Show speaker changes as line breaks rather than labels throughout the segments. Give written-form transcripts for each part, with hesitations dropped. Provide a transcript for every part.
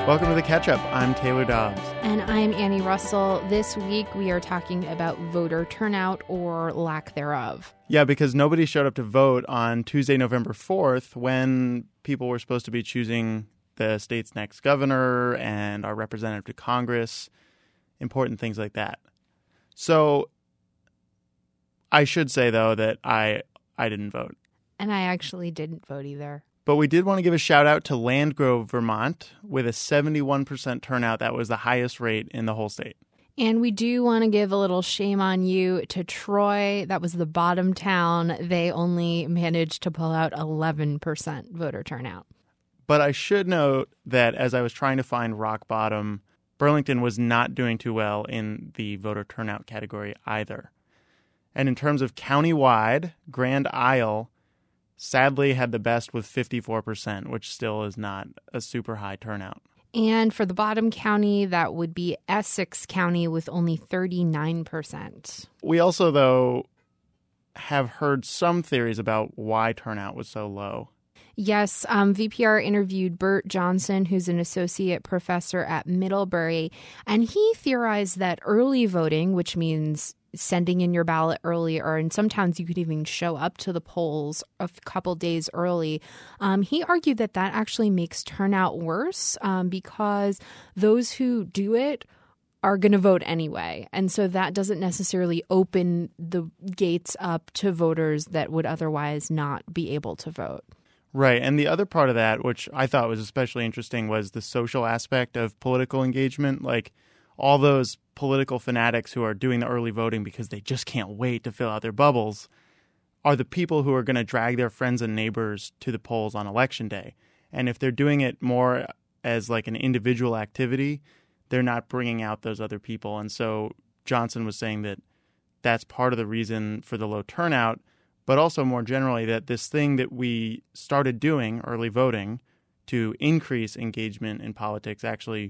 Welcome to The Catch-Up. I'm Taylor Dobbs.
And I'm Annie Russell. This week we are talking about voter turnout or lack thereof.
Yeah, because nobody showed up to vote on Tuesday, November 4th, when people were supposed to be choosing the state's next governor and our representative to Congress, important things like that. So I should say, though, that I didn't vote.
And I actually didn't vote either.
But we did want to give a shout out to Landgrove, Vermont, with a 71% turnout. That was the highest rate in the whole state.
And we do want to give a little shame on you to Troy. That was the bottom town. They only managed to pull out 11% voter turnout.
But I should note that as I was trying to find rock bottom, Burlington was not doing too well in the voter turnout category either. And in terms of countywide, Grand Isle sadly had the best with 54%, which still is not a super high turnout.
And for the bottom county, that would be Essex County with only 39%.
We also, though, have heard some theories about why turnout was so low.
Yes, VPR interviewed Bert Johnson, who's an associate professor at Middlebury, and he theorized that early voting, which means sending in your ballot earlier, and sometimes you could even show up to the polls a couple days early. He argued that that actually makes turnout worse because those who do it are going to vote anyway. And so that doesn't necessarily open the gates up to voters that would otherwise not be able to vote.
Right. And the other part of that, which I thought was especially interesting, was the social aspect of political engagement. Like all those political fanatics who are doing the early voting because they just can't wait to fill out their bubbles are the people who are going to drag their friends and neighbors to the polls on Election Day. And if they're doing it more as like an individual activity, they're not bringing out those other people. And so Johnson was saying that that's part of the reason for the low turnout, but also more generally that this thing that we started doing, early voting, to increase engagement in politics actually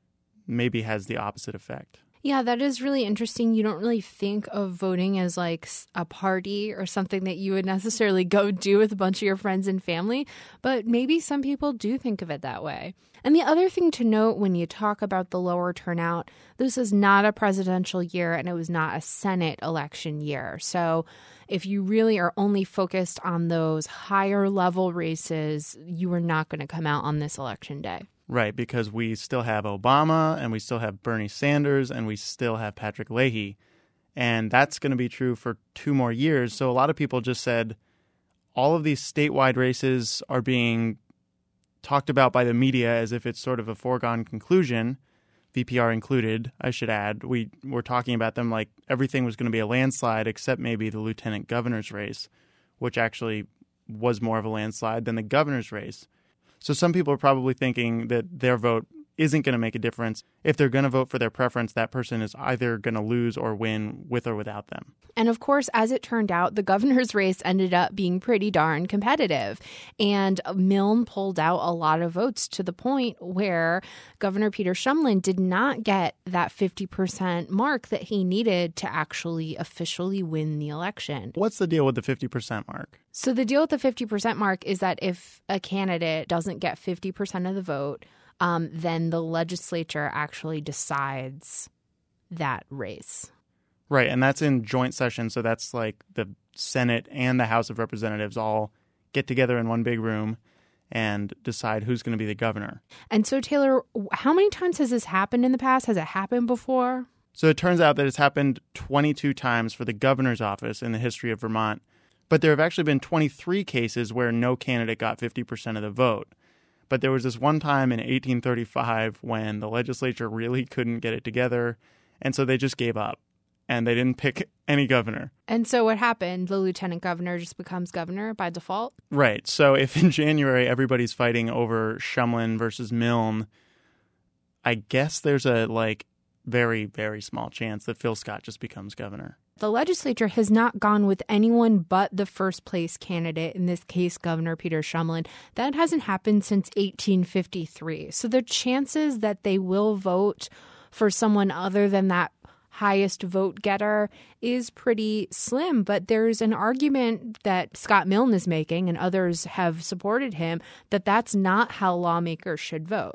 maybe has the opposite effect.
Yeah, that is really interesting. You don't really think of voting as like a party or something that you would necessarily go do with a bunch of your friends and family, but maybe some people do think of it that way. And the other thing to note when you talk about the lower turnout, this is not a presidential year and it was not a Senate election year. So if you really are only focused on those higher level races, you are not going to come out on this election day.
Right, because we still have Obama and we still have Bernie Sanders and we still have Patrick Leahy. And that's going to be true for 2 more years. So a lot of people just said all of these statewide races are being talked about by the media as if it's sort of a foregone conclusion, VPR included, I should add. We were talking about them like everything was going to be a landslide except maybe the lieutenant governor's race, which actually was more of a landslide than the governor's race. So some people are probably thinking that their vote isn't going to make a difference. If they're going to vote for their preference, that person is either going to lose or win with or without them.
And of course, as it turned out, the governor's race ended up being pretty darn competitive. And Milne pulled out a lot of votes to the point where Governor Peter Shumlin did not get that 50% mark that he needed to actually officially win the election.
What's the deal with the 50% mark?
So the deal with the 50% mark is that if a candidate doesn't get 50% of the vote, then the legislature actually decides that race.
Right, and that's in joint session, so that's like the Senate and the House of Representatives all get together in one big room and decide who's going to be the governor.
And so, Taylor, how many times has this happened in the past? Has it happened before?
So it turns out that it's happened 22 times for the governor's office in the history of Vermont, but there have actually been 23 cases where no candidate got 50% of the vote. But there was this one time in 1835 when the legislature really couldn't get it together, and so they just gave up, and they didn't pick any governor.
And so what happened? The lieutenant governor just becomes governor by default?
Right. So if in January everybody's fighting over Shumlin versus Milne, I guess there's a very, very small chance that Phil Scott just becomes governor.
The legislature has not gone with anyone but the first place candidate, in this case, Governor Peter Shumlin. That hasn't happened since 1853. So the chances that they will vote for someone other than that highest vote getter is pretty slim. But there's an argument that Scott Milne is making, and others have supported him, that that's not how lawmakers should vote.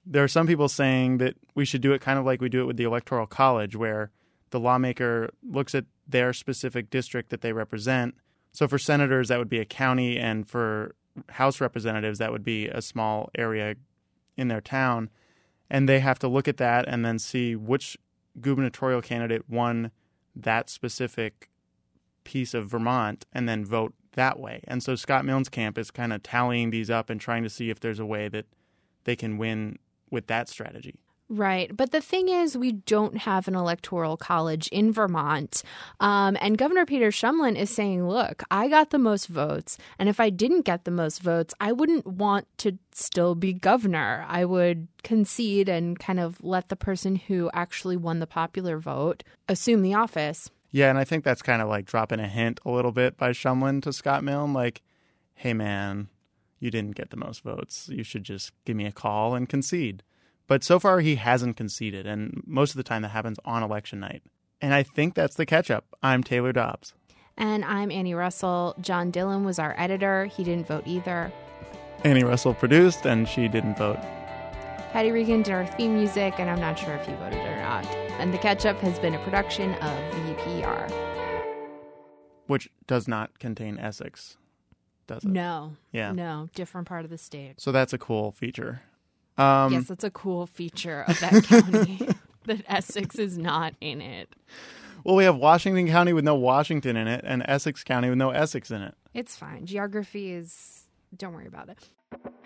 there are some people saying that we should do it kind of like we do it with the Electoral College, where the lawmaker looks at their specific district that they represent. So for senators, that would be a county, and for House representatives, that would be a small area in their town. And they have to look at that and then see which gubernatorial candidate won that specific piece of Vermont and then vote that way. And so Scott Milne's camp is kind of tallying these up and trying to see if there's a way that they can win with that strategy.
Right. But the thing is, we don't have an electoral college in Vermont. And Governor Peter Shumlin is saying, look, I got the most votes. And if I didn't get the most votes, I wouldn't want to still be governor. I would concede and kind of let the person who actually won the popular vote assume the office.
Yeah, and I think that's kind of like dropping a hint a little bit by Shumlin to Scott Milne, like, hey, man, you didn't get the most votes. You should just give me a call and concede. But so far, he hasn't conceded, and most of the time that happens on election night. And I think that's the catch-up. I'm Taylor Dobbs.
And I'm Annie Russell. John Dillon was our editor. He didn't vote either.
Annie Russell produced, and she didn't vote.
Patty Regan did our theme music, and I'm not sure if he voted or not. And The Catch-Up has been a production of VPR.
Which does not contain Essex, does it?
No.
Yeah.
No, different part of the state.
So that's a cool feature.
Yes, that's a cool feature of that county, that Essex is not in it.
Well, we have Washington County with no Washington in it and Essex County with no Essex in it.
It's fine. Geography is... Don't worry about it.